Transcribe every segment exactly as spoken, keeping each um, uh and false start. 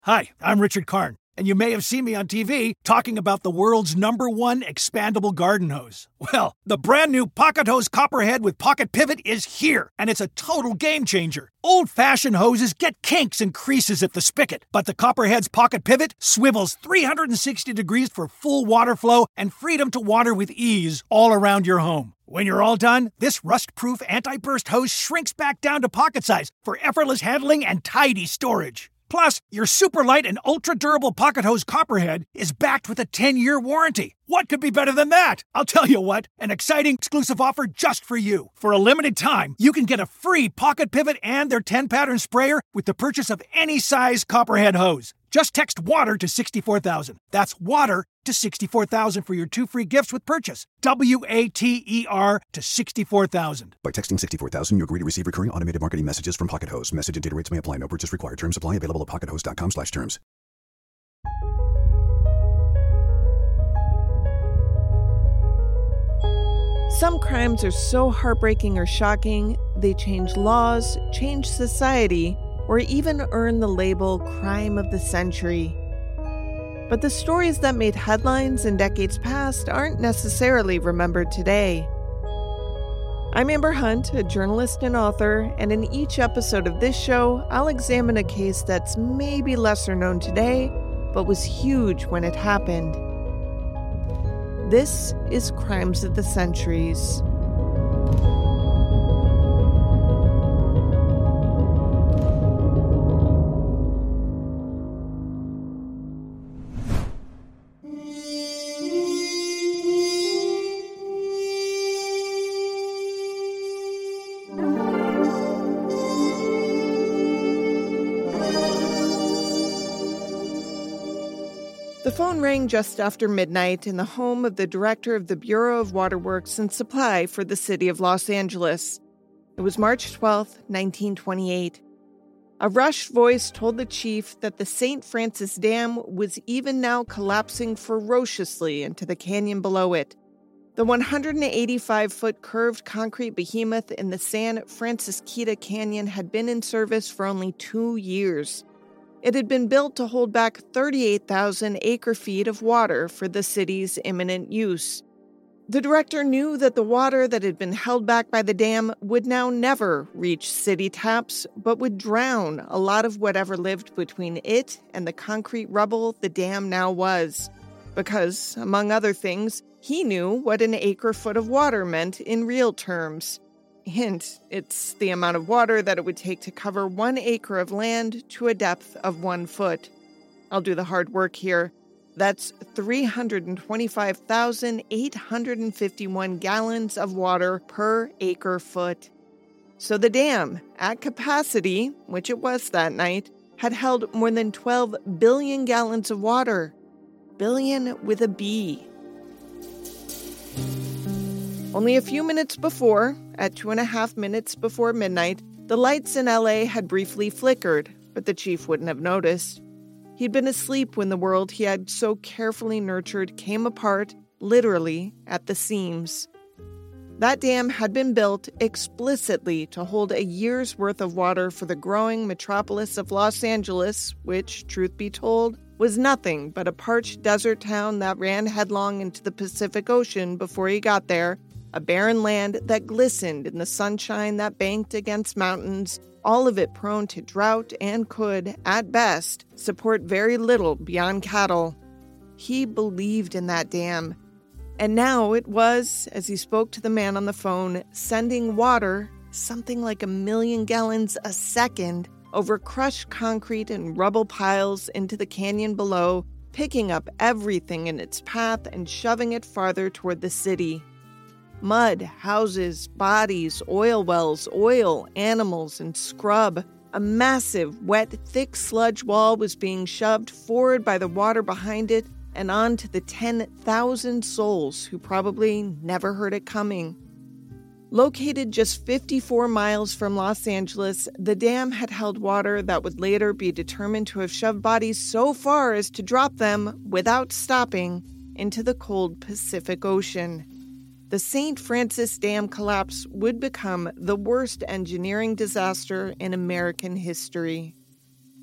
Hi, I'm Richard Karn, and you may have seen me on T V talking about the world's number one expandable garden hose. Well, the brand new Pocket Hose Copperhead with Pocket Pivot is here, and it's a total game changer. Old-fashioned hoses get kinks and creases at the spigot, but the Copperhead's Pocket Pivot swivels three hundred sixty degrees for full water flow and freedom to water with ease all around your home. When you're all done, this rust-proof anti-burst hose shrinks back down to pocket size for effortless handling and tidy storage. Plus, your super light and ultra-durable Pocket Hose Copperhead is backed with a ten-year warranty. What could be better than that? I'll tell you what, an exciting exclusive offer just for you. For a limited time, you can get a free Pocket Pivot and their ten-pattern sprayer with the purchase of any size Copperhead hose. Just text WATER to sixty-four thousand. That's WATER to sixty-four thousand for your two free gifts with purchase. W A T E R to sixty-four thousand. By texting sixty-four thousand, you agree to receive recurring automated marketing messages from Pocket Hose. Message and data rates may apply. No purchase required. Terms apply. Available at pockethose.com slash terms. Some crimes are so heartbreaking or shocking, they change laws, change society, or even earn the label crime of the century. But the stories that made headlines in decades past aren't necessarily remembered today. I'm Amber Hunt, a journalist and author, and in each episode of this show, I'll examine a case that's maybe lesser known today, but was huge when it happened. This is Crimes of the Centuries. The phone rang just after midnight in the home of the director of the Bureau of Waterworks and Supply for the city of Los Angeles. It was March twelfth, nineteen twenty-eight. A rushed voice told the chief that the Saint Francis Dam was even now collapsing ferociously into the canyon below it. The one hundred eighty-five foot curved concrete behemoth in the San Francisquita Canyon had been in service for only two years. It had been built to hold back thirty-eight thousand acre-feet of water for the city's imminent use. The director knew that the water that had been held back by the dam would now never reach city taps, but would drown a lot of whatever lived between it and the concrete rubble the dam now was. Because, among other things, he knew what an acre-foot of water meant in real terms. Hint, it's the amount of water that it would take to cover one acre of land to a depth of one foot. I'll do the hard work here. That's three hundred twenty-five thousand eight hundred fifty-one gallons of water per acre foot. So the dam, at capacity, which it was that night, had held more than twelve billion gallons of water. Billion with a B. Only a few minutes before, at two and a half minutes before midnight, the lights in L A had briefly flickered, but the chief wouldn't have noticed. He'd been asleep when the world he had so carefully nurtured came apart, literally, at the seams. That dam had been built explicitly to hold a year's worth of water for the growing metropolis of Los Angeles, which, truth be told, was nothing but a parched desert town that ran headlong into the Pacific Ocean before he got there, a barren land that glistened in the sunshine that banked against mountains, all of it prone to drought and could, at best, support very little beyond cattle. He believed in that dam. And now it was, as he spoke to the man on the phone, sending water, something like a million gallons a second, over crushed concrete and rubble piles into the canyon below, picking up everything in its path and shoving it farther toward the city. Mud, houses, bodies, oil wells, oil, animals, and scrub. A massive, wet, thick sludge wall was being shoved forward by the water behind it and onto the ten thousand souls who probably never heard it coming. Located just fifty-four miles from Los Angeles, the dam had held water that would later be determined to have shoved bodies so far as to drop them, without stopping, into the cold Pacific Ocean. The Saint Francis Dam collapse would become the worst engineering disaster in American history.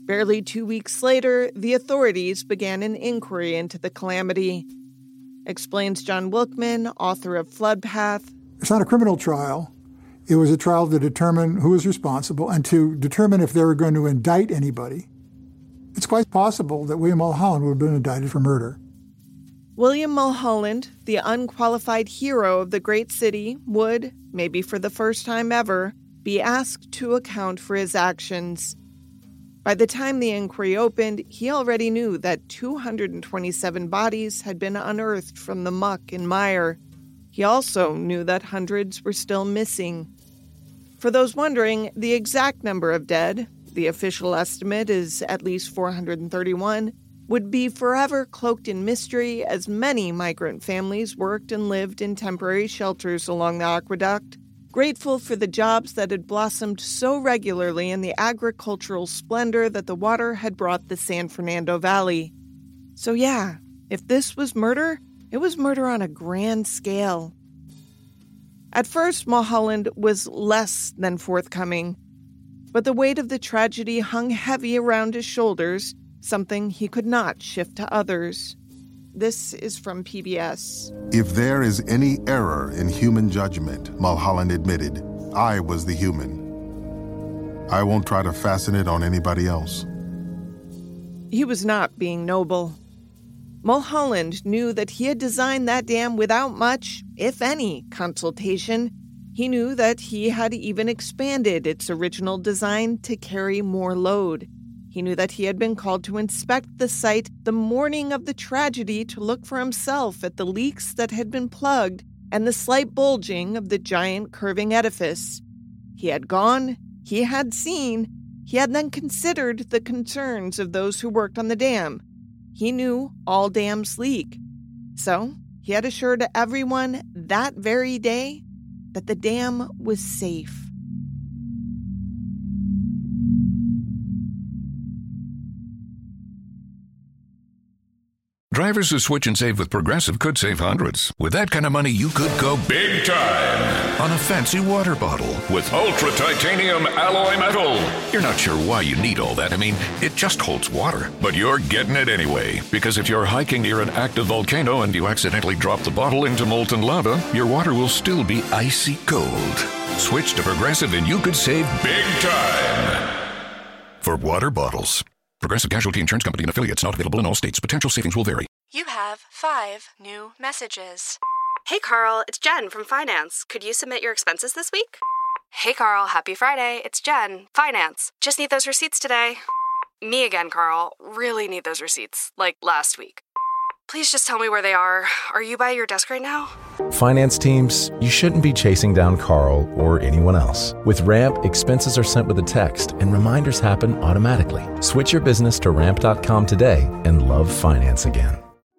Barely two weeks later, the authorities began an inquiry into the calamity. Explains John Wilkman, author of Floodpath. It's not a criminal trial. It was a trial to determine who was responsible and to determine if they were going to indict anybody. It's quite possible that William Mulholland would have been indicted for murder. William Mulholland, the unqualified hero of the great city, would, maybe for the first time ever, be asked to account for his actions. By the time the inquiry opened, he already knew that two hundred twenty-seven bodies had been unearthed from the muck and mire. He also knew that hundreds were still missing. For those wondering, the exact number of dead, the official estimate is at least four hundred thirty-one, would be forever cloaked in mystery as many migrant families worked and lived in temporary shelters along the aqueduct, grateful for the jobs that had blossomed so regularly in the agricultural splendor that the water had brought the San Fernando Valley. So yeah, if this was murder, it was murder on a grand scale. At first, Mulholland was less than forthcoming, but the weight of the tragedy hung heavy around his shoulders, something he could not shift to others. This is from P B S. If there is any error in human judgment, Mulholland admitted, I was the human. I won't try to fasten it on anybody else. He was not being noble. Mulholland knew that he had designed that dam without much, if any, consultation. He knew that he had even expanded its original design to carry more load. He knew that he had been called to inspect the site the morning of the tragedy to look for himself at the leaks that had been plugged and the slight bulging of the giant curving edifice. He had gone, he had seen, he had then considered the concerns of those who worked on the dam. He knew all dams leak. So he had assured everyone that very day that the dam was safe. Drivers who switch and save with Progressive could save hundreds. With that kind of money, you could go big time on a fancy water bottle with ultra titanium alloy metal. You're not sure why you need all that. I mean, it just holds water. But you're getting it anyway, because if you're hiking near an active volcano and you accidentally drop the bottle into molten lava, your water will still be icy cold. Switch to Progressive and you could save big time for water bottles. Progressive Casualty Insurance Company and affiliates, not available in all states. Potential savings will vary. You have five new messages. Hey, Carl, it's Jen from Finance. Could you submit your expenses this week? Hey, Carl, happy Friday. It's Jen, Finance. Just need those receipts today. Me again, Carl. Really need those receipts, like last week. Please just tell me where they are. Are you by your desk right now? Finance teams, you shouldn't be chasing down Carl or anyone else. With Ramp, expenses are sent with a text and reminders happen automatically. Switch your business to ramp dot com today and love finance again.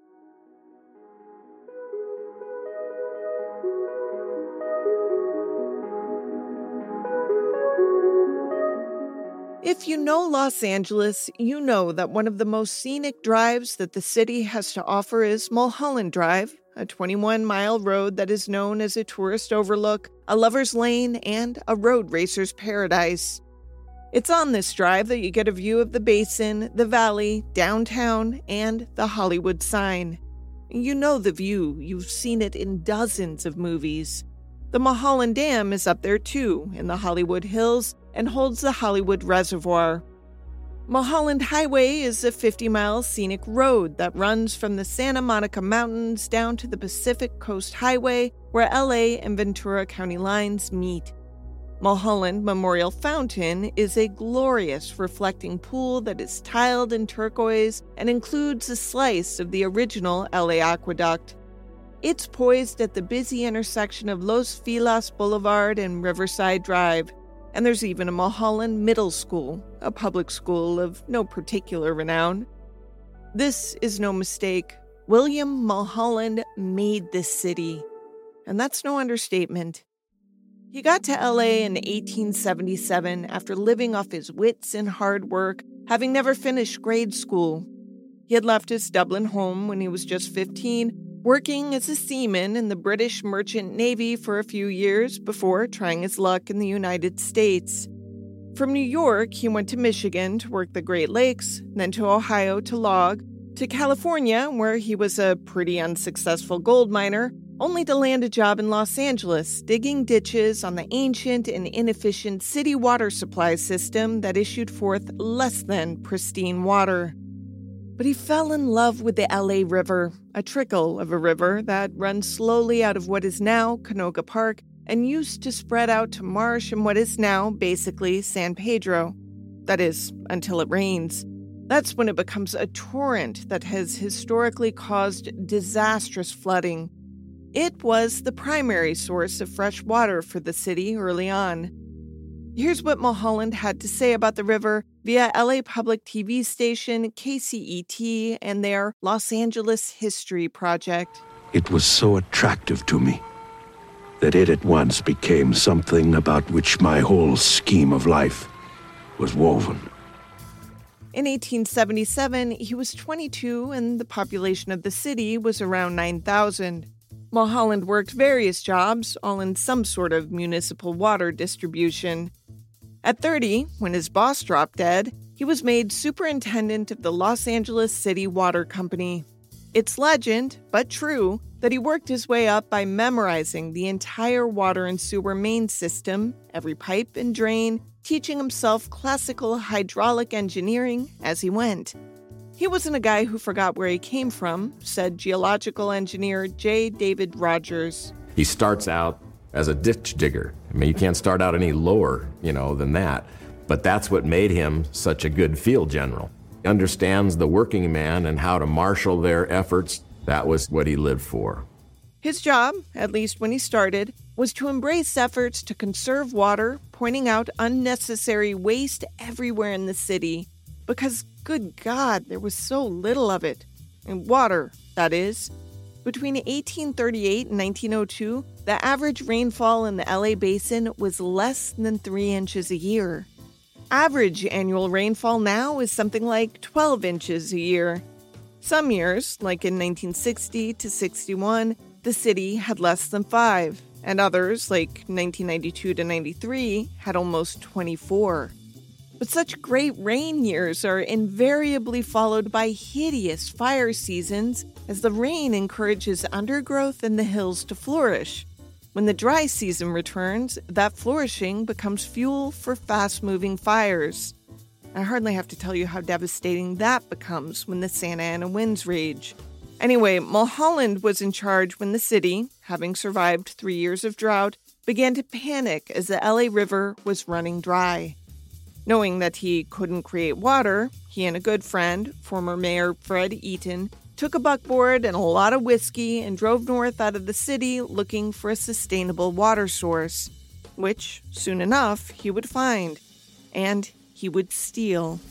If you know Los Angeles, you know that one of the most scenic drives that the city has to offer is Mulholland Drive, a twenty-one mile road that is known as a tourist overlook, a lover's lane, and a road racer's paradise. It's on this drive that you get a view of the basin, the valley, downtown, and the Hollywood sign. You know the view. You've seen it in dozens of movies. The Mulholland Dam is up there too, in the Hollywood Hills, and holds the Hollywood Reservoir. Mulholland Highway is a fifty mile scenic road that runs from the Santa Monica Mountains down to the Pacific Coast Highway, where L A and Ventura County lines meet. Mulholland Memorial Fountain is a glorious reflecting pool that is tiled in turquoise and includes a slice of the original L A aqueduct. It's poised at the busy intersection of Los Feliz Boulevard and Riverside Drive. And there's even a Mulholland Middle School, a public school of no particular renown. This is no mistake. William Mulholland made this city. And that's no understatement. He got to L A in eighteen seventy-seven after living off his wits and hard work, having never finished grade school. He had left his Dublin home when he was just fifteen, working as a seaman in the British Merchant Navy for a few years before trying his luck in the United States. From New York, he went to Michigan to work the Great Lakes, then to Ohio to log, to California, where he was a pretty unsuccessful gold miner, only to land a job in Los Angeles, digging ditches on the ancient and inefficient city water supply system that issued forth less than pristine water. But he fell in love with the L A River, a trickle of a river that runs slowly out of what is now Canoga Park and used to spread out to marsh in what is now basically San Pedro. That is, until it rains. That's when it becomes a torrent that has historically caused disastrous flooding. It was the primary source of fresh water for the city early on. Here's what Mulholland had to say about the river via L A public T V station K C E T and their Los Angeles History Project. It was so attractive to me that it at once became something about which my whole scheme of life was woven. In eighteen seventy-seven, he was twenty-two and the population of the city was around nine thousand. Mulholland worked various jobs, all in some sort of municipal water distribution. At thirty, when his boss dropped dead, he was made superintendent of the Los Angeles City Water Company. It's legend, but true, that he worked his way up by memorizing the entire water and sewer main system, every pipe and drain, teaching himself classical hydraulic engineering as he went. He wasn't a guy who forgot where he came from, said geological engineer J. David Rogers. He starts out as a ditch digger. I mean, you can't start out any lower, you know, than that. But that's what made him such a good field general. He understands the working man and how to marshal their efforts. That was what he lived for. His job, at least when he started, was to embrace efforts to conserve water, pointing out unnecessary waste everywhere in the city. Because, good God, there was so little of it. And water, that is. Between eighteen thirty-eight and nineteen oh two, the average rainfall in the L A basin was less than three inches a year. Average annual rainfall now is something like twelve inches a year. Some years, like in nineteen sixty to sixty-one, the city had less than five, and others, like nineteen ninety-two to ninety-three, had almost twenty-four. But such great rain years are invariably followed by hideous fire seasons as the rain encourages undergrowth in the hills to flourish. When the dry season returns, that flourishing becomes fuel for fast-moving fires. I hardly have to tell you how devastating that becomes when the Santa Ana winds rage. Anyway, Mulholland was in charge when the city, having survived three years of drought, began to panic as the L A River was running dry. Knowing that he couldn't create water, he and a good friend, former Mayor Fred Eaton, took a buckboard and a lot of whiskey and drove north out of the city looking for a sustainable water source, which, soon enough, he would find. And he would steal.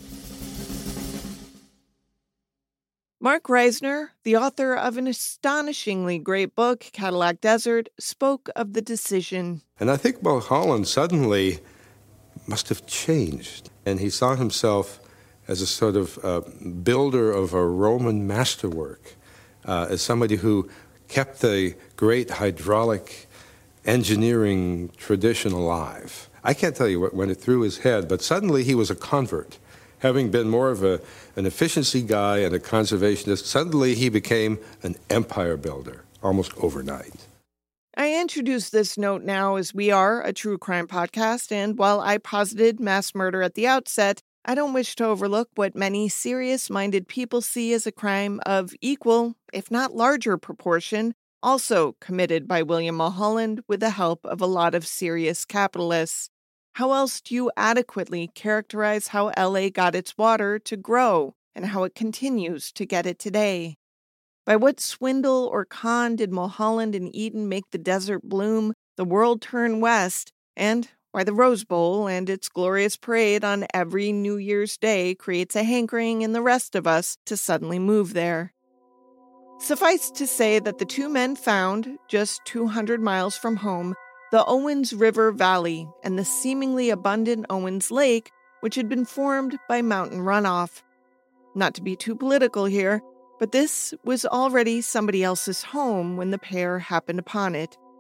Mark Reisner, the author of an astonishingly great book, Cadillac Desert, spoke of the decision. And I think Mulholland suddenly must have changed. And he saw himself as a sort of uh, builder of a Roman masterwork, uh, as somebody who kept the great hydraulic engineering tradition alive. I can't tell you what went through his head, but suddenly he was a convert. Having been more of a, an efficiency guy and a conservationist, suddenly he became an empire builder, almost overnight. I introduce this note now as we are a true crime podcast, and while I posited mass murder at the outset, I don't wish to overlook what many serious-minded people see as a crime of equal, if not larger proportion, also committed by William Mulholland with the help of a lot of serious capitalists. How else do you adequately characterize how L A got its water to grow and how it continues to get it today? By what swindle or con did Mulholland and Eaton make the desert bloom, the world turn west, and why the Rose Bowl and its glorious parade on every New Year's Day creates a hankering in the rest of us to suddenly move there? Suffice to say that the two men found, just two hundred miles from home, the Owens River Valley and the seemingly abundant Owens Lake, which had been formed by mountain runoff. Not to be too political here, but this was already somebody else's home when the pair happened upon it.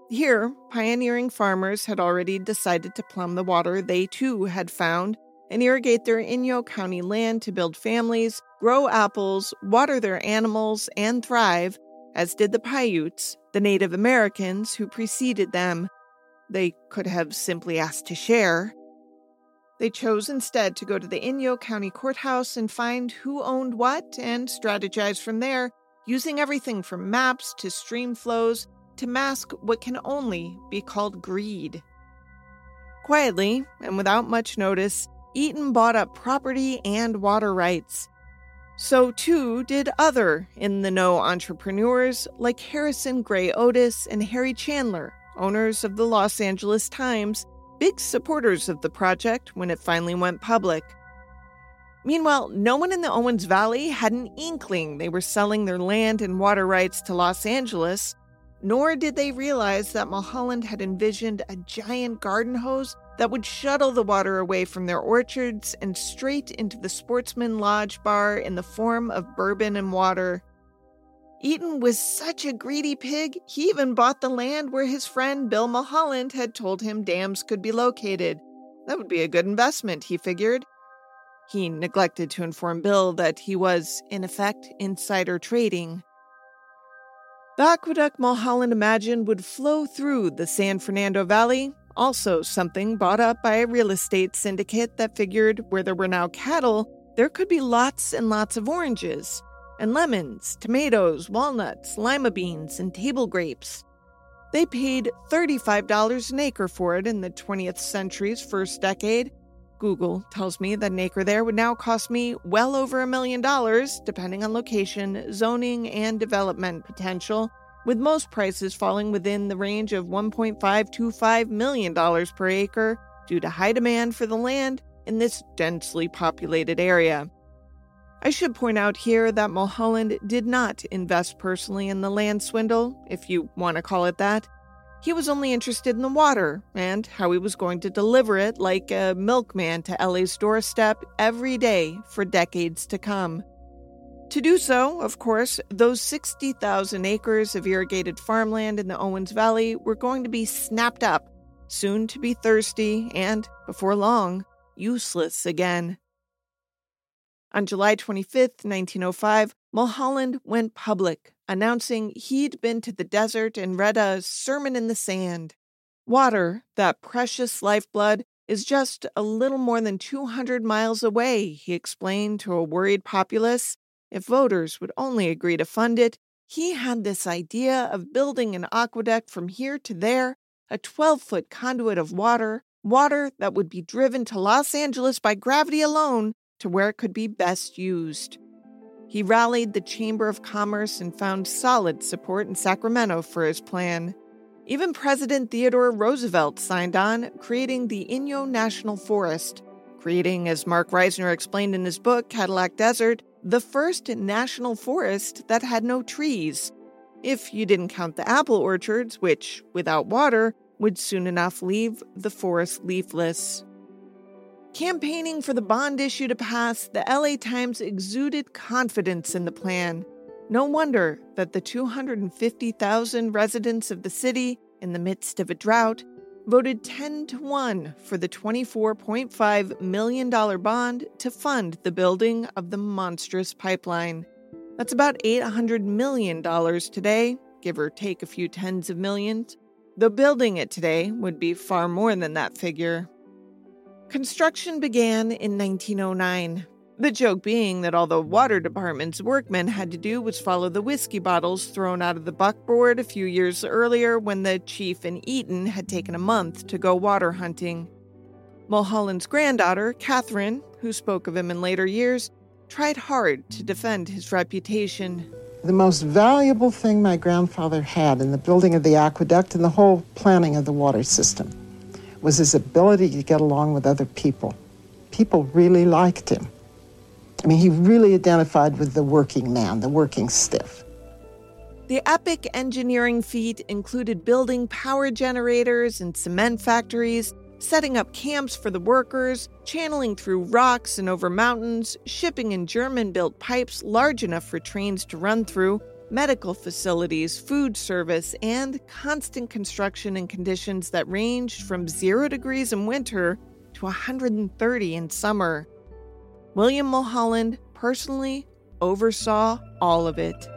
Here, pioneering farmers had already decided to plumb the water they too had found and irrigate their Inyo County land to build families, grow apples, water their animals, and thrive, as did the Paiutes, the Native Americans who preceded them. They could have simply asked to share. They chose instead to go to the Inyo County Courthouse and find who owned what and strategize from there, using everything from maps to stream flows to mask what can only be called greed. Quietly, and without much notice, Eaton bought up property and water rights. So too did other in-the-know entrepreneurs like Harrison Gray Otis and Harry Chandler, owners of the Los Angeles Times, big supporters of the project when it finally went public. Meanwhile, no one in the Owens Valley had an inkling they were selling their land and water rights to Los Angeles, nor did they realize that Mulholland had envisioned a giant garden hose that would shuttle the water away from their orchards and straight into the Sportsman Lodge bar in the form of bourbon and water. Eaton was such a greedy pig, he even bought the land where his friend Bill Mulholland had told him dams could be located. That would be a good investment, he figured. He neglected to inform Bill that he was, in effect, insider trading. The aqueduct Mulholland imagined would flow through the San Fernando Valley, also something bought up by a real estate syndicate that figured where there were now cattle, there could be lots and lots of oranges, and lemons, tomatoes, walnuts, lima beans, and table grapes. They paid thirty-five dollars an acre for it in the twentieth century's first decade. Google tells me that an acre there would now cost me well over a million dollars, depending on location, zoning, and development potential, with most prices falling within the range of one point five two five million dollars per acre due to high demand for the land in this densely populated area. I should point out here that Mulholland did not invest personally in the land swindle, if you want to call it that. He was only interested in the water and how he was going to deliver it like a milkman to L A's doorstep every day for decades to come. To do so, of course, those sixty thousand acres of irrigated farmland in the Owens Valley were going to be snapped up, soon to be thirsty and, before long, useless again. On July twenty-fifth, nineteen oh five, Mulholland went public, announcing he'd been to the desert and read a sermon in the sand. Water, that precious lifeblood, is just a little more than two hundred miles away, he explained to a worried populace. If voters would only agree to fund it, he had this idea of building an aqueduct from here to there, a twelve-foot conduit of water, water that would be driven to Los Angeles by gravity alone to where it could be best used. He rallied the Chamber of Commerce and found solid support in Sacramento for his plan. Even President Theodore Roosevelt signed on, creating the Inyo National Forest, creating, as Mark Reisner explained in his book, Cadillac Desert, the first national forest that had no trees, if you didn't count the apple orchards, which, without water, would soon enough leave the forest leafless. Campaigning for the bond issue to pass, the L A Times exuded confidence in the plan. No wonder that the two hundred fifty thousand residents of the city, in the midst of a drought, voted ten to one for the twenty-four point five million dollars bond to fund the building of the monstrous pipeline. That's about eight hundred million dollars today, give or take a few tens of millions, though building it today would be far more than that figure. Construction began in nineteen oh nine. The joke being that all the water department's workmen had to do was follow the whiskey bottles thrown out of the buckboard a few years earlier when the chief in Eaton had taken a month to go water hunting. Mulholland's granddaughter, Catherine, who spoke of him in later years, tried hard to defend his reputation. The most valuable thing my grandfather had in the building of the aqueduct and the whole planning of the water system was his ability to get along with other people. People really liked him. I mean, he really identified with the working man, the working stiff. The epic engineering feat included building power generators and cement factories, setting up camps for the workers, channeling through rocks and over mountains, shipping in German-built pipes large enough for trains to run through, medical facilities, food service, and constant construction in conditions that ranged from zero degrees in winter to one hundred thirty in summer. William Mulholland personally oversaw all of it.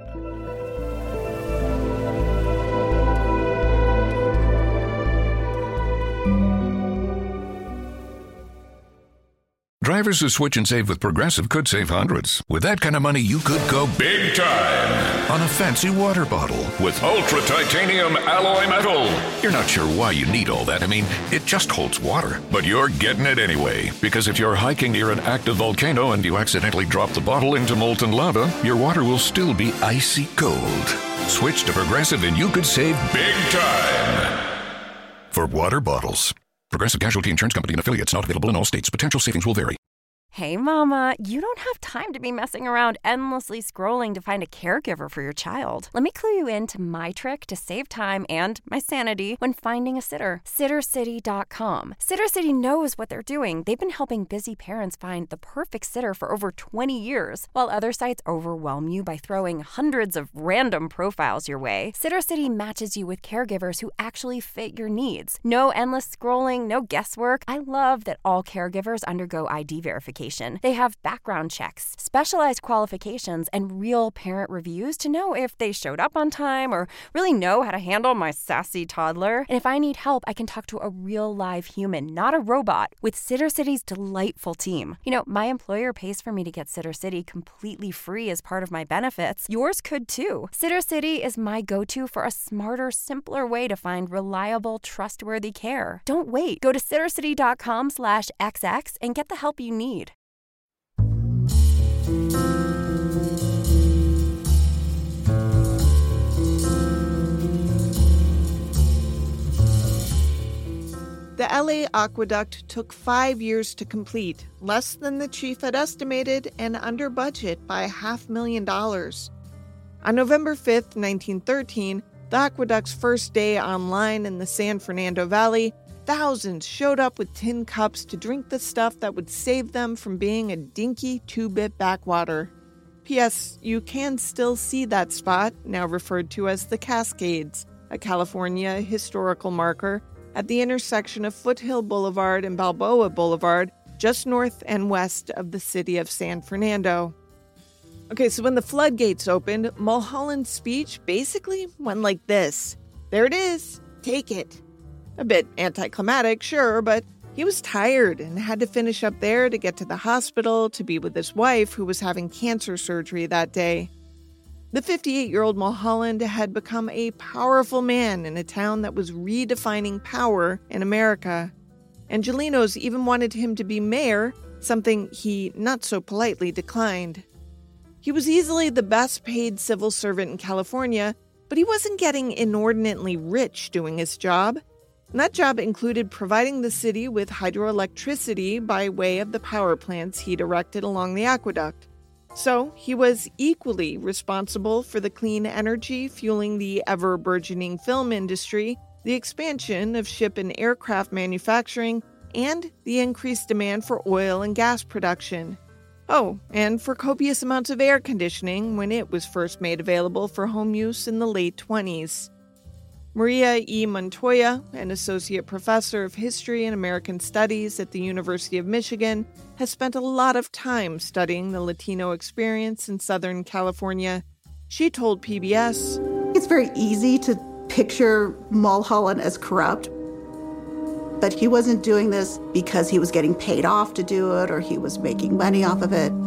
Drivers who switch and save with Progressive could save hundreds. With that kind of money, you could go big time on a fancy water bottle with ultra titanium alloy metal. You're not sure why you need all that. I mean, it just holds water. But you're getting it anyway, because if you're hiking near an active volcano and you accidentally drop the bottle into molten lava, your water will still be icy cold. Switch to Progressive and you could save big time. For water bottles. Progressive Casualty Insurance Company and affiliates, not available in all states. Potential savings will vary. Hey, Mama, you don't have time to be messing around endlessly scrolling to find a caregiver for your child. Let me clue you in to my trick to save time and my sanity when finding a sitter. Sitter City dot com. Sitter City knows what they're doing. They've been helping busy parents find the perfect sitter for over twenty years. While other sites overwhelm you by throwing hundreds of random profiles your way, Sitter City matches you with caregivers who actually fit your needs. No endless scrolling, no guesswork. I love that all caregivers undergo I D verification. They have background checks, specialized qualifications, and real parent reviews to know if they showed up on time or really know how to handle my sassy toddler. And if I need help, I can talk to a real live human, not a robot, with Sitter City's delightful team. You know, my employer pays for me to get Sitter City completely free as part of my benefits. Yours could too. Sitter City is my go-to for a smarter, simpler way to find reliable, trustworthy care. Don't wait. Go to Sitter City dot com slash X X and get the help you need. The L A aqueduct took five years to complete, less than the chief had estimated, and under budget by half a million dollars. On November fifth, nineteen thirteen, the aqueduct's first day online in the San Fernando Valley, thousands showed up with tin cups to drink the stuff that would save them from being a dinky two-bit backwater. P S. You can still see that spot, now referred to as the Cascades, a California historical marker, at the intersection of Foothill Boulevard and Balboa Boulevard, just north and west of the city of San Fernando. Okay, so when the floodgates opened, Mulholland's speech basically went like this. There it is. Take it. A bit anticlimactic, sure, but he was tired and had to finish up there to get to the hospital to be with his wife, who was having cancer surgery that day. The fifty-eight-year-old Mulholland had become a powerful man in a town that was redefining power in America. Angelenos even wanted him to be mayor, something he not so politely declined. He was easily the best-paid civil servant in California, but he wasn't getting inordinately rich doing his job. And that job included providing the city with hydroelectricity by way of the power plants he'd erected along the aqueduct. So he was equally responsible for the clean energy fueling the ever-burgeoning film industry, the expansion of ship and aircraft manufacturing, and the increased demand for oil and gas production. Oh, and for copious amounts of air conditioning when it was first made available for home use in the late twenties. Maria E. Montoya, an associate professor of history and American studies at the University of Michigan, has spent a lot of time studying the Latino experience in Southern California. She told P B S, "It's very easy to picture Mulholland as corrupt, but he wasn't doing this because he was getting paid off to do it or he was making money off of it.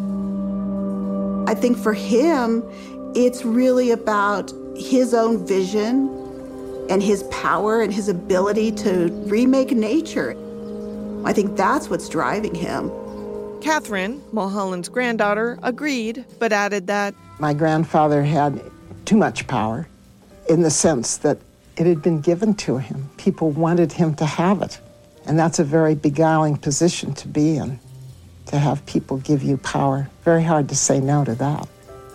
I think for him, it's really about his own vision and his power and his ability to remake nature. I think that's what's driving him." Catherine, Mulholland's granddaughter, agreed, but added that my grandfather had too much power in the sense that it had been given to him. People wanted him to have it. And that's a very beguiling position to be in, to have people give you power. Very hard to say no to that.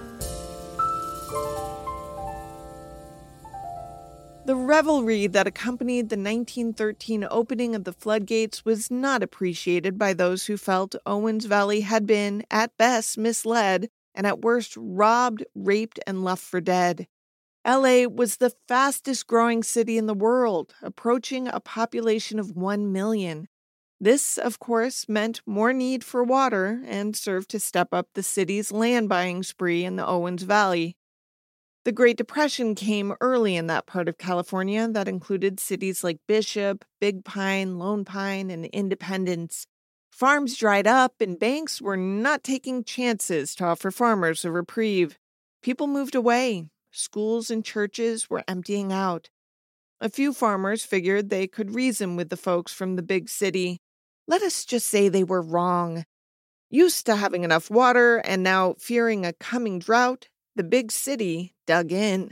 The revelry that accompanied the nineteen thirteen opening of the floodgates was not appreciated by those who felt Owens Valley had been, at best, misled and at worst robbed, raped, and left for dead. L A was the fastest growing city in the world, approaching a population of one million. This, of course, meant more need for water and served to step up the city's land buying spree in the Owens Valley. The Great Depression came early in that part of California that included cities like Bishop, Big Pine, Lone Pine, and Independence. Farms dried up and banks were not taking chances to offer farmers a reprieve. People moved away. Schools and churches were emptying out. A few farmers figured they could reason with the folks from the big city. Let us just say they were wrong. Used to having enough water and now fearing a coming drought, the big city dug in.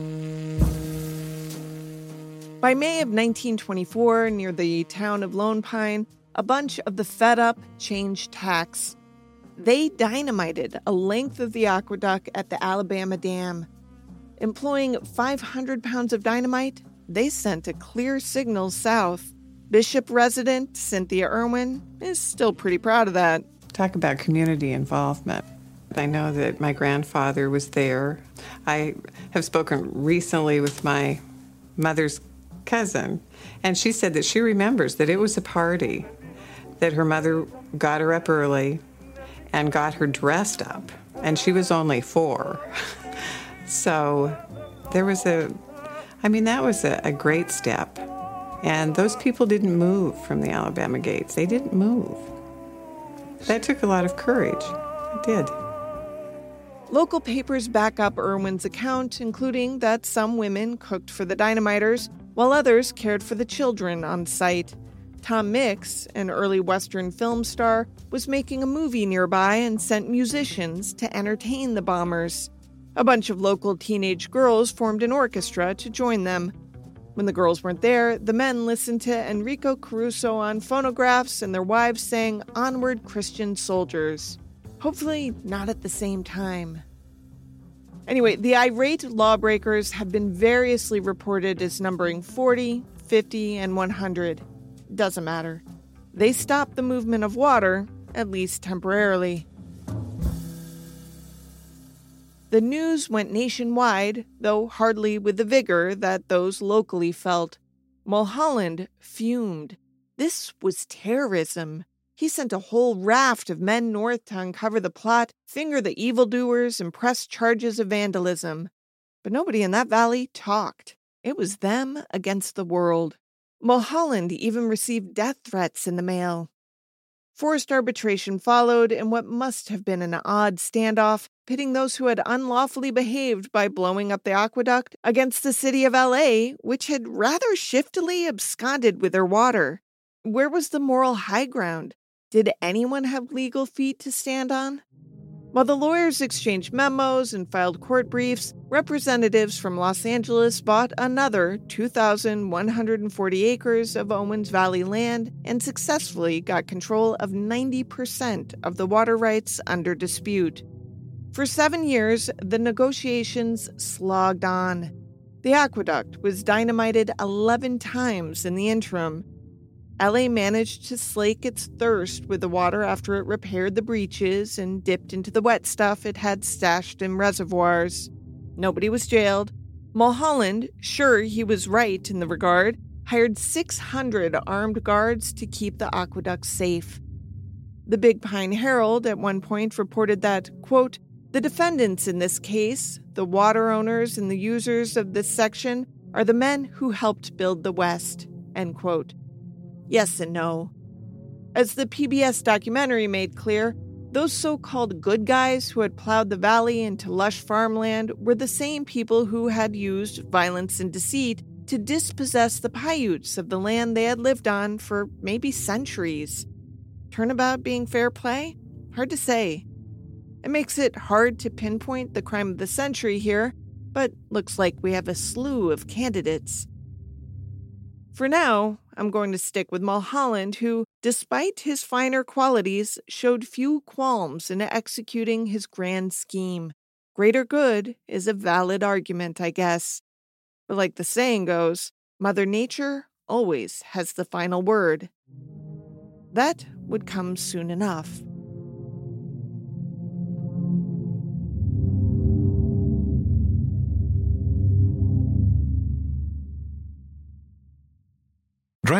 By May of nineteen twenty-four, near the town of Lone Pine, a bunch of the fed-up changed tacks. They dynamited a length of the aqueduct at the Alabama Dam. Employing five hundred pounds of dynamite, they sent a clear signal south. Bishop resident Cynthia Irwin is still pretty proud of that. Talk about community involvement. I know that my grandfather was there. I have spoken recently with my mother's cousin, and she said that she remembers that it was a party, that her mother got her up early and got her dressed up, and she was only four. So there was a, I mean, that was a, a great step. And those people didn't move from the Alabama gates. They didn't move. That took a lot of courage. It did. Local papers back up Irwin's account, including that some women cooked for the dynamiters, while others cared for the children on site. Tom Mix, an early Western film star, was making a movie nearby and sent musicians to entertain the bombers. A bunch of local teenage girls formed an orchestra to join them. When the girls weren't there, the men listened to Enrico Caruso on phonographs and their wives sang Onward Christian Soldiers. Hopefully not at the same time. Anyway, the irate lawbreakers have been variously reported as numbering forty, fifty, and one hundred. Doesn't matter. They stopped the movement of water, at least temporarily. The news went nationwide, though hardly with the vigor that those locally felt. Mulholland fumed. This was terrorism. He sent a whole raft of men north to uncover the plot, finger the evildoers, and press charges of vandalism. But nobody in that valley talked. It was them against the world. Mulholland even received death threats in the mail. Forced arbitration followed in what must have been an odd standoff, pitting those who had unlawfully behaved by blowing up the aqueduct against the city of L A, which had rather shiftily absconded with their water. Where was the moral high ground? Did anyone have legal feet to stand on? While the lawyers exchanged memos and filed court briefs, representatives from Los Angeles bought another two thousand one hundred forty acres of Owens Valley land and successfully got control of ninety percent of the water rights under dispute. For seven years, the negotiations slogged on. The aqueduct was dynamited eleven times in the interim. L A managed to slake its thirst with the water after it repaired the breaches and dipped into the wet stuff it had stashed in reservoirs. Nobody was jailed. Mulholland, sure he was right in the regard, hired six hundred armed guards to keep the aqueduct safe. The Big Pine Herald at one point reported that, quote, the defendants in this case, the water owners and the users of this section, are the men who helped build the West, end quote. Yes and no. As the P B S documentary made clear, those so-called good guys who had plowed the valley into lush farmland were the same people who had used violence and deceit to dispossess the Paiutes of the land they had lived on for maybe centuries. Turnabout being fair play? Hard to say. It makes it hard to pinpoint the crime of the century here, but looks like we have a slew of candidates. For now, I'm going to stick with Mulholland, who, despite his finer qualities, showed few qualms in executing his grand scheme. Greater good is a valid argument, I guess. But like the saying goes, Mother Nature always has the final word. That would come soon enough.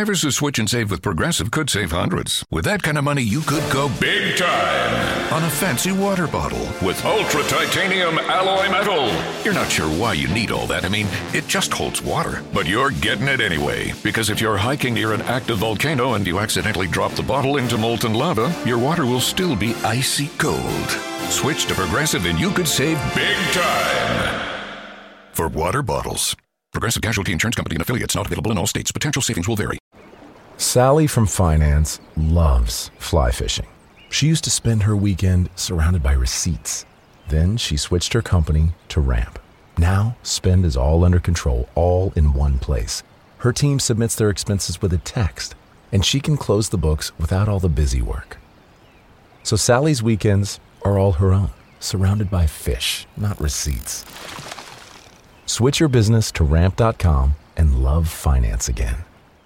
Drivers who switch and save with Progressive could save hundreds. With that kind of money, you could go big time on a fancy water bottle with ultra titanium alloy metal. You're not sure why you need all that. I mean, it just holds water. But you're getting it anyway. Because if you're hiking near an active volcano and you accidentally drop the bottle into molten lava, your water will still be icy cold. Switch to Progressive and you could save big time. For water bottles. Progressive Casualty Insurance Company and affiliates, not available in all states. Potential savings will vary. Sally from finance loves fly fishing. She used to spend her weekend surrounded by receipts. Then she switched her company to Ramp. Now, spend is all under control, all in one place. Her team submits their expenses with a text, and she can close the books without all the busy work. So Sally's weekends are all her own, surrounded by fish, not receipts. Switch your business to ramp dot com and love finance again.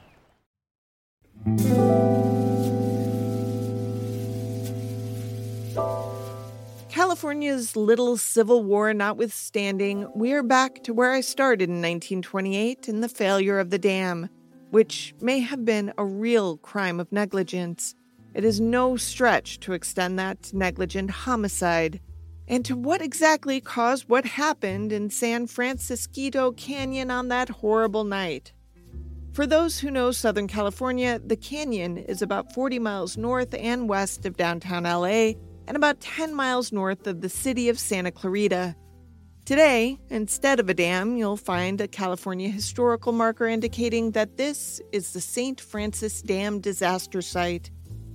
California's little civil war notwithstanding, we are back to where I started in nineteen twenty-eight in the failure of the dam, which may have been a real crime of negligence. It is no stretch to extend that to negligent homicide. And to what exactly caused what happened in San Francisco Canyon on that horrible night. For those who know Southern California, the canyon is about forty miles north and west of downtown L A and about ten miles north of the city of Santa Clarita. Today, instead of a dam, you'll find a California historical marker indicating that this is the Saint Francis Dam disaster site.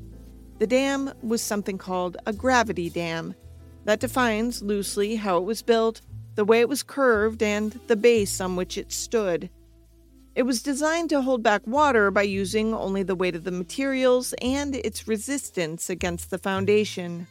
The dam was something called a gravity dam. That defines loosely how it was built, the way it was curved, and the base on which it stood. It was designed to hold back water by using only the weight of the materials and its resistance against the foundation.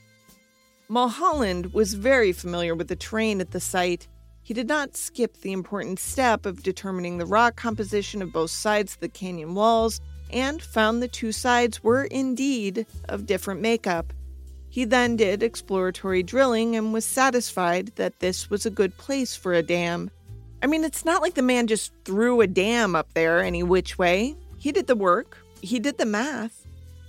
Mulholland was very familiar with the terrain at the site. He did not skip the important step of determining the rock composition of both sides of the canyon walls and found the two sides were indeed of different makeup. He then did exploratory drilling and was satisfied that this was a good place for a dam. I mean, it's not like the man just threw a dam up there any which way. He did the work. He did the math.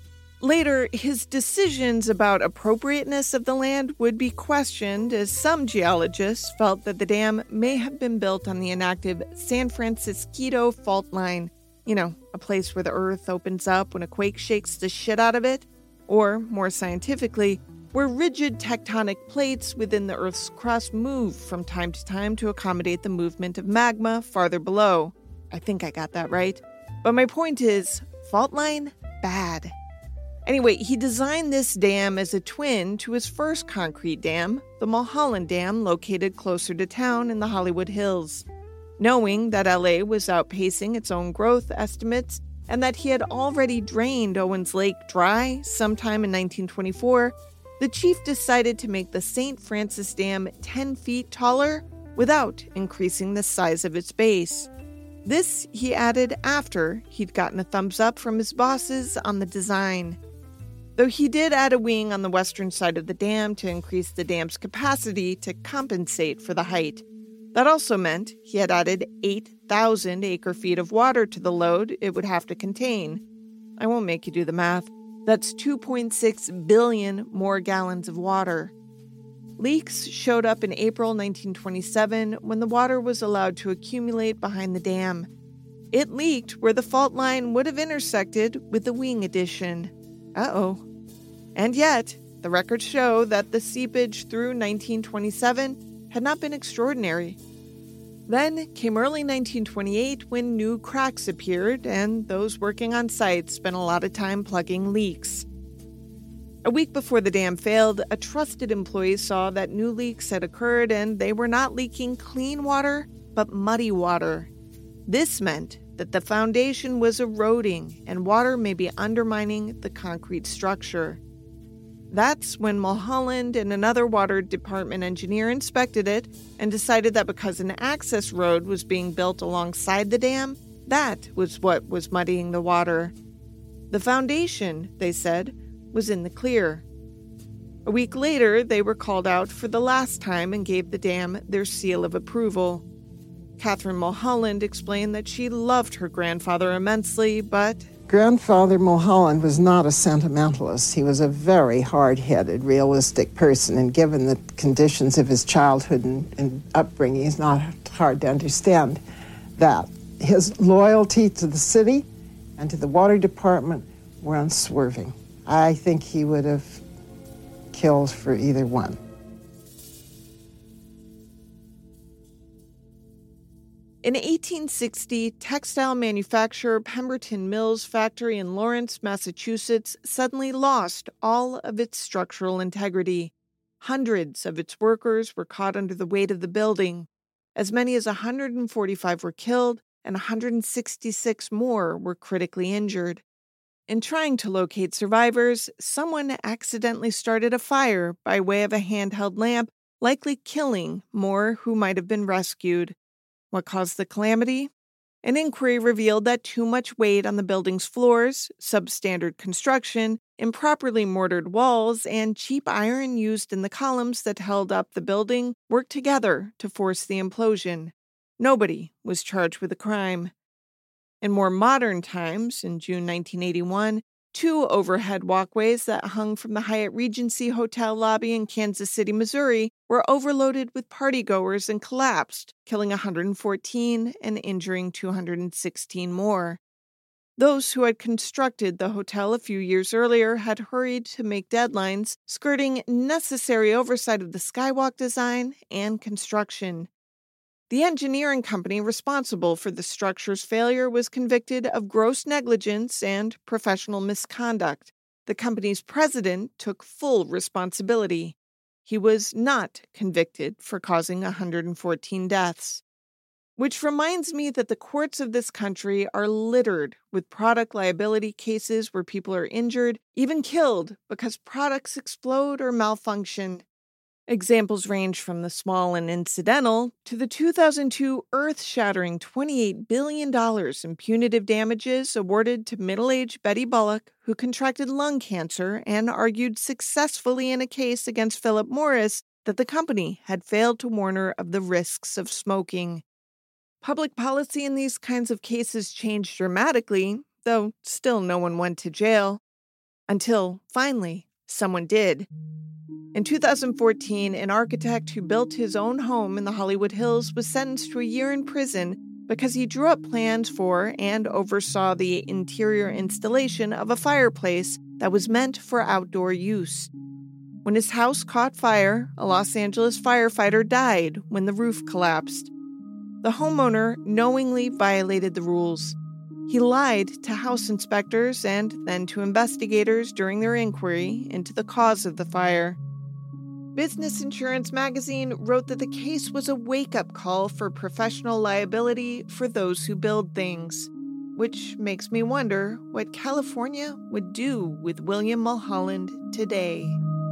Later, his decisions about appropriateness of the land would be questioned as some geologists felt that the dam may have been built on the inactive San Francisco fault line. You know, a place where the earth opens up when a quake shakes the shit out of it. Or, more scientifically, where rigid tectonic plates within the Earth's crust move from time to time to accommodate the movement of magma farther below. I think I got that right. But my point is, fault line, bad. Anyway, he designed this dam as a twin to his first concrete dam, the Mulholland Dam, located closer to town in the Hollywood Hills. Knowing that L A was outpacing its own growth estimates, and that he had already drained Owens Lake dry sometime in nineteen twenty-four, the chief decided to make the Saint Francis Dam ten feet taller without increasing the size of its base. This he added after he'd gotten a thumbs up from his bosses on the design. Though he did add a wing on the western side of the dam to increase the dam's capacity to compensate for the height. That also meant he had added eight thousand acre-feet of water to the load it would have to contain. I won't make you do the math. That's two point six billion more gallons of water. Leaks showed up in April nineteen twenty-seven when the water was allowed to accumulate behind the dam. It leaked where the fault line would have intersected with the wing addition. Uh-oh. And yet, the records show that the seepage through nineteen twenty-seven had not been extraordinary. Then came early nineteen twenty-eight when new cracks appeared, and those working on site spent a lot of time plugging leaks. A week before the dam failed, a trusted employee saw that new leaks had occurred and they were not leaking clean water, but muddy water. This meant that the foundation was eroding and water may be undermining the concrete structure. That's when Mulholland and another water department engineer inspected it and decided that because an access road was being built alongside the dam, that was what was muddying the water. The foundation, they said, was in the clear. A week later, they were called out for the last time and gave the dam their seal of approval. Catherine Mulholland explained that she loved her grandfather immensely, but grandfather, Mulholland, was not a sentimentalist. He was a very hard-headed, realistic person, and given the conditions of his childhood and, and upbringing, it's not hard to understand that. His loyalty to the city and to the water department were unswerving. I think he would have killed for either one. In eighteen sixty, textile manufacturer Pemberton Mills factory in Lawrence, Massachusetts, suddenly lost all of its structural integrity. Hundreds of its workers were caught under the weight of the building. As many as one hundred forty-five were killed, and one hundred sixty-six more were critically injured. In trying to locate survivors, someone accidentally started a fire by way of a handheld lamp, likely killing more who might have been rescued. What caused the calamity? An inquiry revealed that too much weight on the building's floors, substandard construction, improperly mortared walls, and cheap iron used in the columns that held up the building worked together to force the implosion. Nobody was charged with the crime. In more modern times, in June nineteen eighty-one, two overhead walkways that hung from the Hyatt Regency Hotel lobby in Kansas City, Missouri, were overloaded with partygoers and collapsed, killing one hundred fourteen and injuring two hundred sixteen more. Those who had constructed the hotel a few years earlier had hurried to make deadlines, skirting necessary oversight of the skywalk design and construction. The engineering company responsible for the structure's failure was convicted of gross negligence and professional misconduct. The company's president took full responsibility. He was not convicted for causing one hundred fourteen deaths. Which reminds me that the courts of this country are littered with product liability cases where people are injured, even killed, because products explode or malfunction. Examples range from the small and incidental to the two thousand two earth-shattering twenty-eight billion dollars in punitive damages awarded to middle-aged Betty Bullock, who contracted lung cancer and argued successfully in a case against Philip Morris that the company had failed to warn her of the risks of smoking. Public policy in these kinds of cases changed dramatically, though still no one went to jail. Until, finally, someone did. In two thousand fourteen, an architect who built his own home in the Hollywood Hills was sentenced to a year in prison because he drew up plans for and oversaw the interior installation of a fireplace that was meant for outdoor use. When his house caught fire, a Los Angeles firefighter died when the roof collapsed. The homeowner knowingly violated the rules. He lied to house inspectors and then to investigators during their inquiry into the cause of the fire. Business Insurance Magazine wrote that the case was a wake-up call for professional liability for those who build things, which makes me wonder what California would do with William Mulholland today.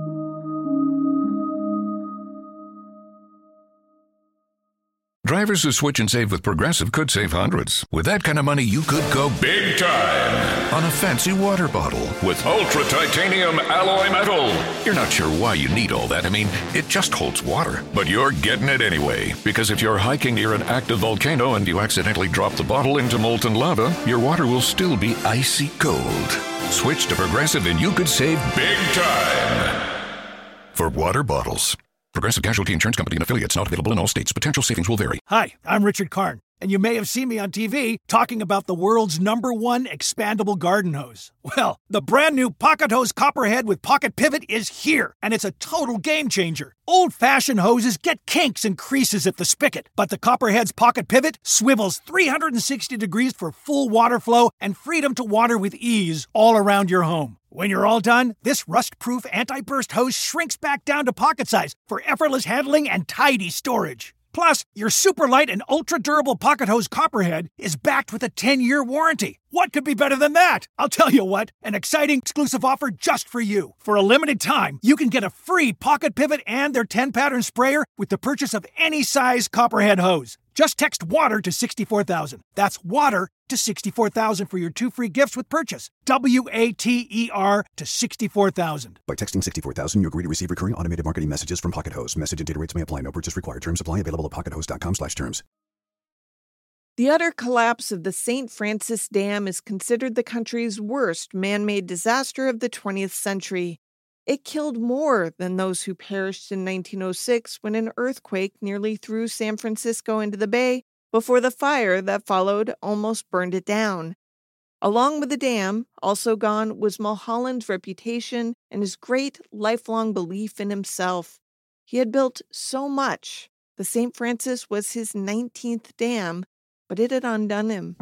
Drivers who switch and save with Progressive could save hundreds. With that kind of money, you could go big time on a fancy water bottle with ultra titanium alloy metal. You're not sure why you need all that. I mean, it just holds water. But you're getting it anyway, because if you're hiking near an active volcano and you accidentally drop the bottle into molten lava, your water will still be icy cold. Switch to Progressive and you could save big time for water bottles. Progressive Casualty Insurance Company and affiliates, not available in all states. Potential savings will vary. Hi, I'm Richard Karn, and you may have seen me on T V talking about the world's number one expandable garden hose. Well, the brand new Pocket Hose Copperhead with Pocket Pivot is here, and it's a total game changer. Old-fashioned hoses get kinks and creases at the spigot, but the Copperhead's Pocket Pivot swivels three hundred sixty degrees for full water flow and freedom to water with ease all around your home. When you're all done, this rust-proof anti-burst hose shrinks back down to pocket size for effortless handling and tidy storage. Plus, your super light and ultra-durable Pocket Hose Copperhead is backed with a ten-year warranty. What could be better than that? I'll tell you what, an exciting exclusive offer just for you. For a limited time, you can get a free Pocket Pivot and their ten-pattern sprayer with the purchase of any size Copperhead hose. Just text WATER to sixty-four thousand. That's WATER to sixty-four thousand for your two free gifts with purchase. W A T E R to sixty-four thousand. By texting sixty-four thousand, you agree to receive recurring automated marketing messages from Pocket Hose. Message and data rates may apply. No purchase required. Terms apply. Available at pocket hose dot com slash terms. The utter collapse of the Saint Francis Dam is considered the country's worst man-made disaster of the twentieth century. It killed more than those who perished in nineteen oh six when an earthquake nearly threw San Francisco into the bay before the fire that followed almost burned it down. Along with the dam, also gone was Mulholland's reputation and his great lifelong belief in himself. He had built so much. The Saint Francis was his nineteenth dam, but it had undone him.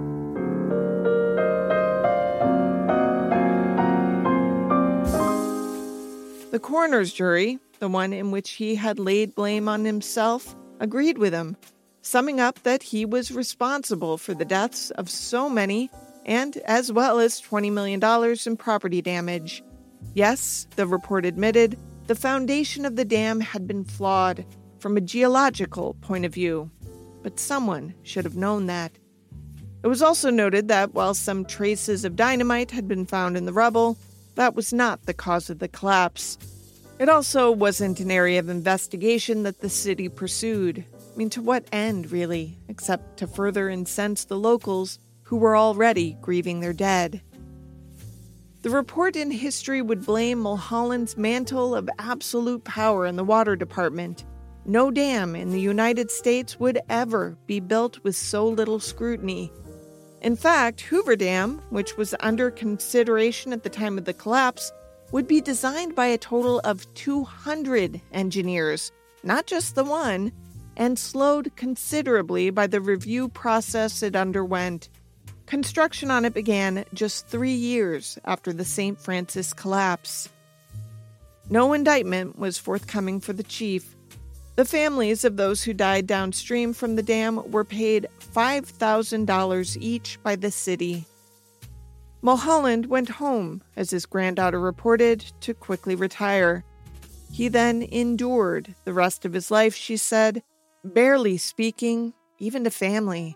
The coroner's jury, the one in which he had laid blame on himself, agreed with him, summing up that he was responsible for the deaths of so many and as well as twenty million dollars in property damage. Yes, the report admitted, the foundation of the dam had been flawed from a geological point of view, but someone should have known that. It was also noted that while some traces of dynamite had been found in the rubble, that was not the cause of the collapse. It also wasn't an area of investigation that the city pursued. I mean, to what end, really, except to further incense the locals who were already grieving their dead. The report in history would blame Mulholland's mantle of absolute power in the water department. No dam in the United States would ever be built with so little scrutiny. In fact, Hoover Dam, which was under consideration at the time of the collapse, would be designed by a total of two hundred engineers, not just the one, and slowed considerably by the review process it underwent. Construction on it began just three years after the Saint Francis collapse. No indictment was forthcoming for the chief. The families of those who died downstream from the dam were paid five thousand dollars each by the city. Mulholland went home, as his granddaughter reported, to quickly retire. He then endured the rest of his life, she said, barely speaking, even to family.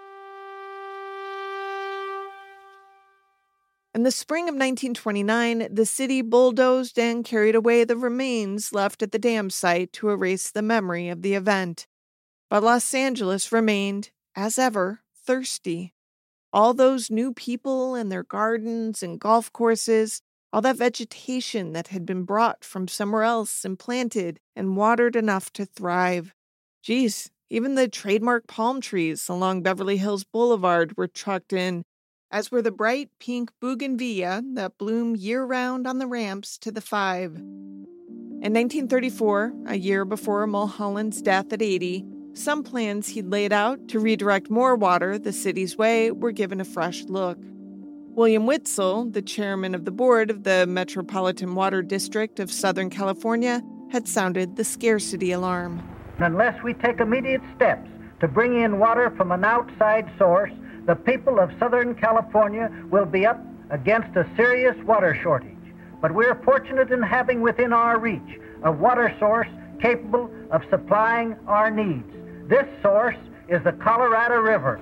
In the spring of nineteen twenty-nine, the city bulldozed and carried away the remains left at the dam site to erase the memory of the event. But Los Angeles remained, as ever, thirsty. All those new people and their gardens and golf courses, all that vegetation that had been brought from somewhere else and planted and watered enough to thrive. Geez, even the trademark palm trees along Beverly Hills Boulevard were trucked in, as were the bright pink bougainvillea that bloom year-round on the ramps to the Five. In nineteen thirty-four, a year before Mulholland's death at eighty, some plans he'd laid out to redirect more water the city's way were given a fresh look. William Witzel, the chairman of the board of the Metropolitan Water District of Southern California, had sounded the scarcity alarm. Unless we take immediate steps to bring in water from an outside source, the people of Southern California will be up against a serious water shortage. But we're fortunate in having within our reach a water source capable of supplying our needs. This source is the Colorado River.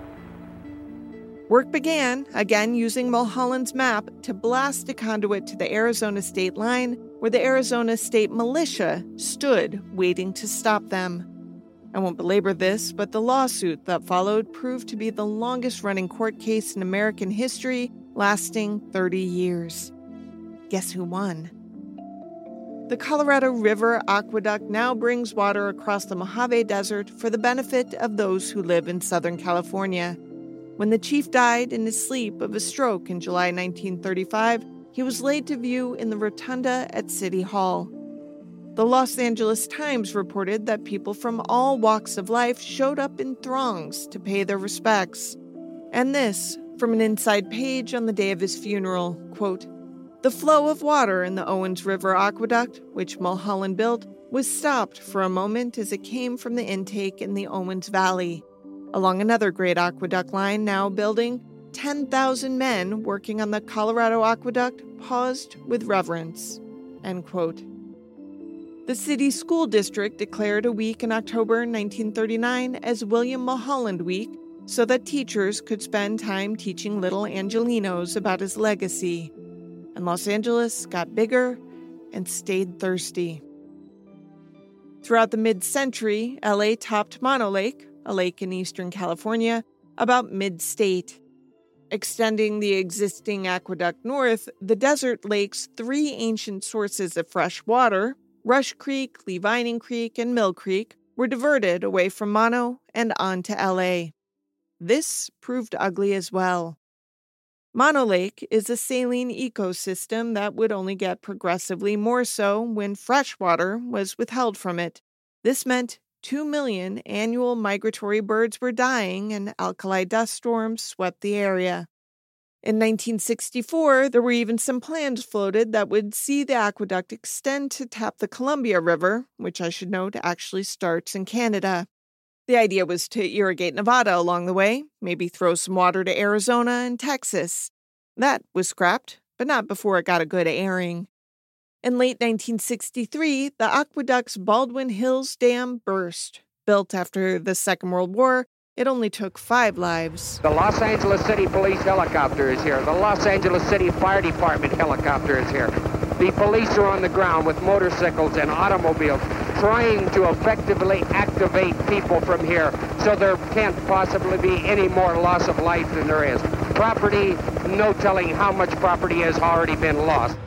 Work began, again using Mulholland's map, to blast a conduit to the Arizona state line where the Arizona State Militia stood waiting to stop them. I won't belabor this, but the lawsuit that followed proved to be the longest-running court case in American history, lasting thirty years. Guess who won? The Colorado River Aqueduct now brings water across the Mojave Desert for the benefit of those who live in Southern California. When the chief died in his sleep of a stroke in July nineteen thirty-five, he was laid to view in the rotunda at City Hall. The Los Angeles Times reported that people from all walks of life showed up in throngs to pay their respects. And this, from an inside page on the day of his funeral, quote, "The flow of water in the Owens River Aqueduct, which Mulholland built, was stopped for a moment as it came from the intake in the Owens Valley. Along another great aqueduct line now building, ten thousand men working on the Colorado Aqueduct paused with reverence," end quote. The city school district declared a week in October nineteen thirty-nine as William Mulholland Week so that teachers could spend time teaching little Angelinos about his legacy. And Los Angeles got bigger and stayed thirsty. Throughout the mid-century, L A topped Mono Lake, a lake in eastern California, about mid-state. Extending the existing aqueduct north, the desert lake's three ancient sources of fresh water, Rush Creek, Levining Creek, and Mill Creek, were diverted away from Mono and on to L A. This proved ugly as well. Mono Lake is a saline ecosystem that would only get progressively more so when fresh water was withheld from it. This meant two million annual migratory birds were dying and alkali dust storms swept the area. In nineteen sixty-four, there were even some plans floated that would see the aqueduct extend to tap the Columbia River, which I should note actually starts in Canada. The idea was to irrigate Nevada along the way, maybe throw some water to Arizona and Texas. That was scrapped, but not before it got a good airing. In late nineteen sixty-three, the aqueduct's Baldwin Hills Dam burst. Built after the Second World War, it only took five lives. The Los Angeles City Police helicopter is here. The Los Angeles City Fire Department helicopter is here. The police are on the ground with motorcycles and automobiles trying to effectively activate people from here so there can't possibly be any more loss of life than there is. Property, no telling how much property has already been lost.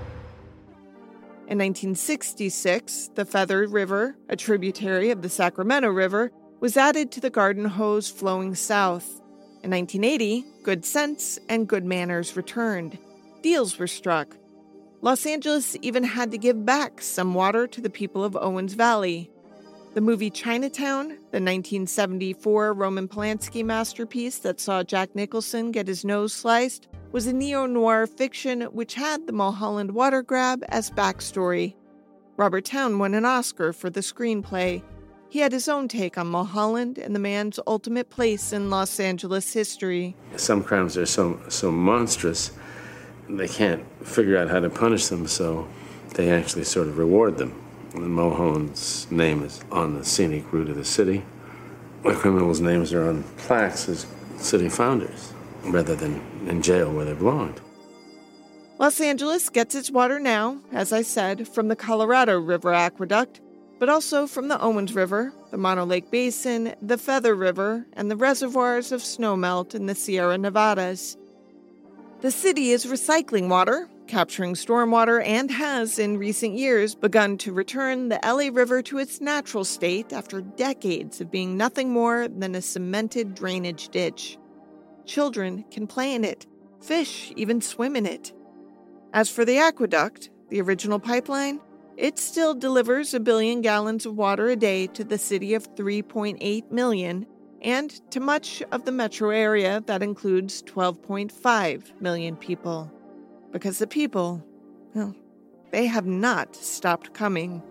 In nineteen sixty-six, the Feather River, a tributary of the Sacramento River, was added to the garden hose flowing south. In nineteen eighty, good sense and good manners returned. Deals were struck. Los Angeles even had to give back some water to the people of Owens Valley. The movie Chinatown, the nineteen seventy-four Roman Polanski masterpiece that saw Jack Nicholson get his nose sliced, was a neo-noir fiction which had the Mulholland water grab as backstory. Robert Towne won an Oscar for the screenplay. He had his own take on Mulholland and the man's ultimate place in Los Angeles history. Some crimes are so so monstrous, they can't figure out how to punish them, so they actually sort of reward them. And Mulholland's name is on the scenic route of the city. The criminals' names are on plaques as city founders, rather than in jail where they belonged. Los Angeles gets its water now, as I said, from the Colorado River Aqueduct, but also from the Owens River, the Mono Lake Basin, the Feather River, and the reservoirs of snowmelt in the Sierra Nevadas. The city is recycling water, capturing stormwater, and has, in recent years, begun to return the L A River to its natural state after decades of being nothing more than a cemented drainage ditch. Children can play in it. Fish even swim in it. As for the aqueduct, the original pipeline, it still delivers a billion gallons of water a day to the city of three point eight million and to much of the metro area that includes twelve point five million people. Because the people, well, they have not stopped coming.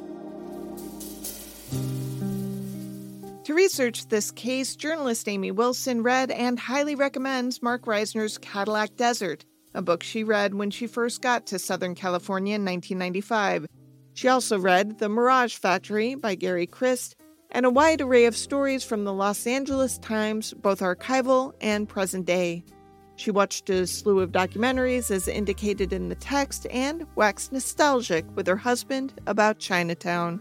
To research this case, journalist Amy Wilson read and highly recommends Mark Reisner's Cadillac Desert, a book she read when she first got to Southern California in nineteen ninety-five. She also read The Mirage Factory by Gary Christ and a wide array of stories from the Los Angeles Times, both archival and present day. She watched a slew of documentaries as indicated in the text and waxed nostalgic with her husband about Chinatown.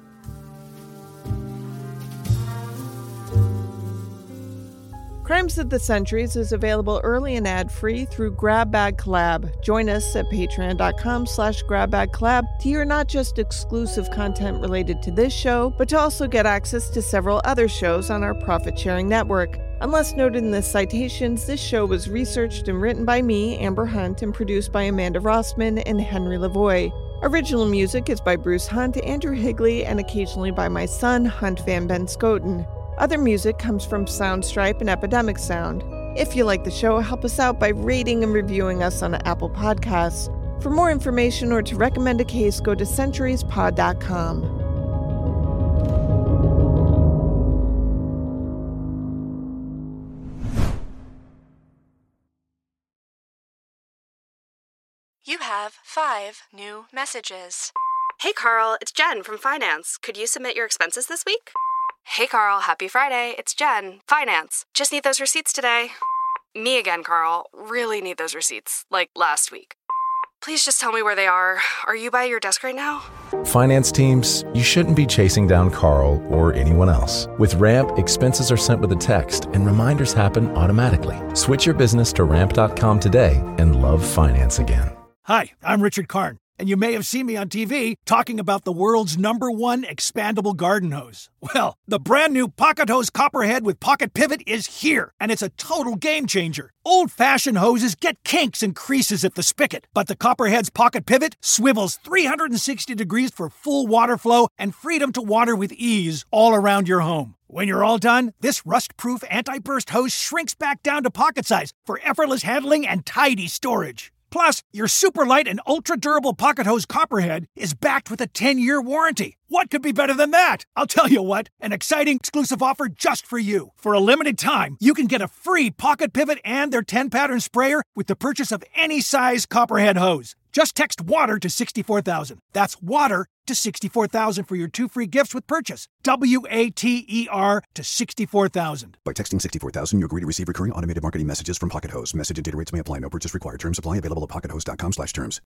Crimes of the Centuries is available early and ad-free through Grab Bag Collab. Join us at patreon.com slash grabbagcollab to hear not just exclusive content related to this show, but to also get access to several other shows on our profit-sharing network. Unless noted in the citations, this show was researched and written by me, Amber Hunt, and produced by Amanda Rossman and Henry Lavoie. Original music is by Bruce Hunt, Andrew Higley, and occasionally by my son, Hunt Van Ben Scoten. Other music comes from Soundstripe and Epidemic Sound. If you like the show, help us out by rating and reviewing us on Apple Podcasts. For more information or to recommend a case, go to centuries pod dot com. You have five new messages. Hey, Carl, it's Jen from Finance. Could you submit your expenses this week? Hey, Carl, happy Friday. It's Jen, Finance. Just need those receipts today. Me again, Carl. Really need those receipts, like last week. Please just tell me where they are. Are you by your desk right now? Finance teams, you shouldn't be chasing down Carl or anyone else. With Ramp, expenses are sent with a text and reminders happen automatically. Switch your business to ramp dot com today and love finance again. Hi, I'm Richard Karn, and you may have seen me on T V talking about the world's number one expandable garden hose. Well, the brand new Pocket Hose Copperhead with Pocket Pivot is here, and it's a total game changer. Old-fashioned hoses get kinks and creases at the spigot, but the Copperhead's Pocket Pivot swivels three hundred sixty degrees for full water flow and freedom to water with ease all around your home. When you're all done, this rust-proof anti-burst hose shrinks back down to pocket size for effortless handling and tidy storage. Plus, your super light and ultra-durable Pocket Hose Copperhead is backed with a ten-year warranty. What could be better than that? I'll tell you what, an exciting exclusive offer just for you. For a limited time, you can get a free Pocket Pivot and their ten-pattern sprayer with the purchase of any size Copperhead hose. Just text WATER to sixty-four thousand. That's WATER to sixty-four thousand for your two free gifts with purchase. W A T E R to sixty-four thousand. By texting sixty-four thousand, you agree to receive recurring automated marketing messages from Pocket Hose. Message and data rates may apply. No purchase required. Terms apply. Available at pocket hose dot com slash terms.